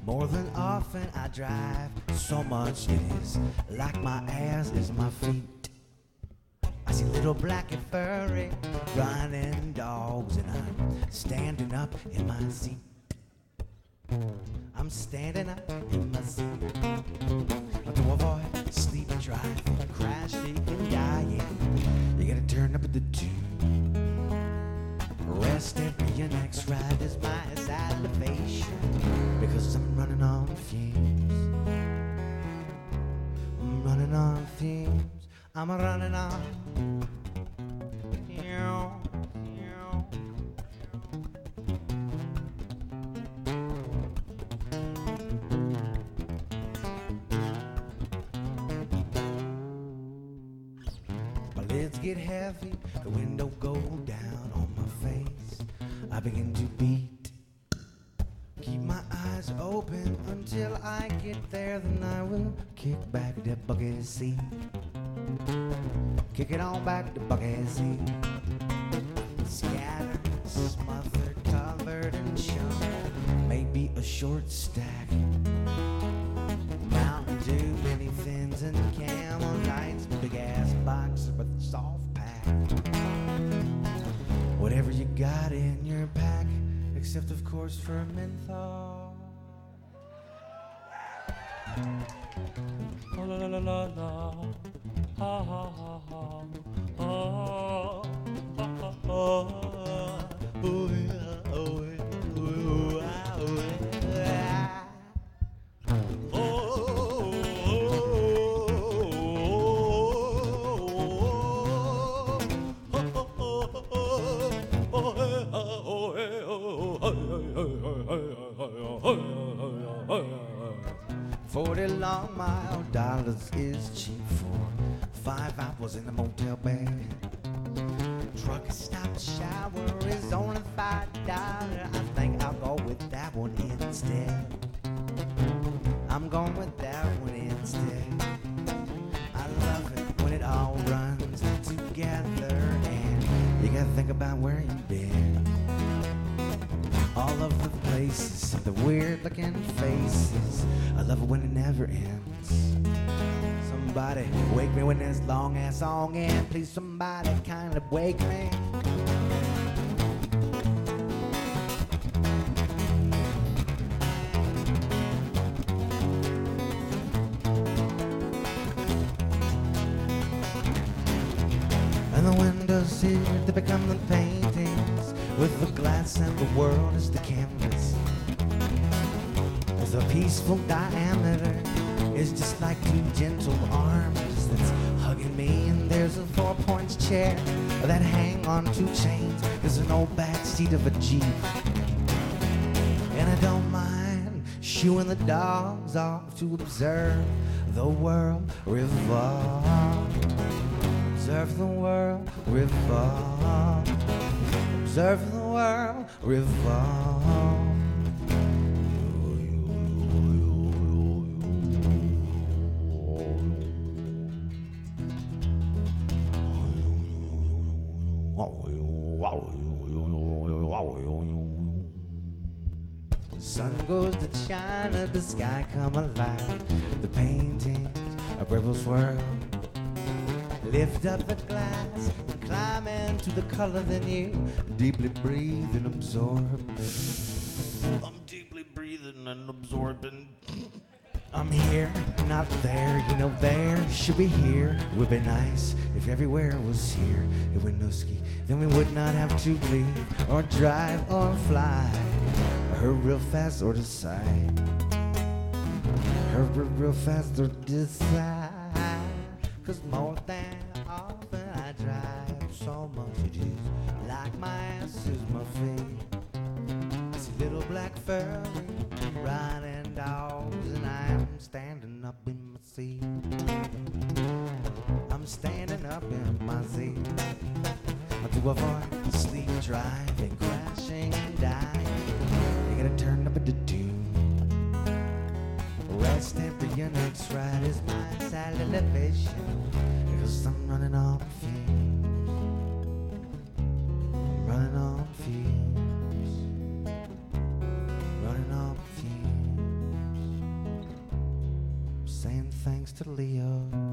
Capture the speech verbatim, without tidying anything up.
More than often I drive, so much it is like my ass is my feet. I see little black and furry running dogs, and I'm standing up in my seat. I'm standing up in my seat to avoid sleep driving, crashing and dying. You gotta turn up the tune. Rest every your next ride is my salvation, because I'm running on fumes. I'm running on fumes. I'm running on. My lids get heavy, the window go down on my face. I begin to beat. Keep my eyes open until I get there, then I will kick back the bucket seat. Kick it on back to bucket seat. Scattered, smothered, covered in chunk. Maybe a short stack. Mountain Dew, mini fins and Camel Nights. Big ass boxer with a soft pack. Whatever you got in your pack, except of course for menthol. Oh la la la la la. Ha ha ha ha. Oh, oh, oh, oh. Oh, yeah, oh, yeah, oh, yeah, oh, yeah. Forty long mile dollars is cheap for five hours in a motel bed. Truck stop shower is only five dollars. I think I'll go with that one instead. I'm going with that one instead. I love it when it all runs together, and you gotta think about where you've been. All of the places, the weird looking faces. I love it when it never ends. Somebody wake me when this long ass song ends. Please somebody kind of wake me. And the windows here, they become the paintings, with the glass and the world as the canvas. There's a peaceful diameter, it's just like two gentle arms that's hugging me. And there's a four points chair that hang on two chains. There's an old back seat of a Jeep, and I don't mind shooing the dogs off to observe the world revolve. Observe the world revolve. Observe the world revolve. The sun goes to China, the sky come alive. The paintings of rebels swirl. Lift up the glass and climb into the color, then you deeply breathe and absorb. I'm deeply breathing and absorbing. I'm here, not there, you know there should be here. It would be nice if everywhere was here. At Winooski, then we would not have to leave or drive or fly. Hurry real fast or decide. Hurry real fast or decide. Cause more than often I drive, so much it is like my ass is my feet. I see little black furry riding dogs, and I'm standing up in my seat. I'm standing up in my seat to avoid sleep driving, crashing and dying. You gotta turn up the tune. Rest every your next ride is my salvation, because I'm running on fumes. I'm running on fumes. Running on fumes. totally yours.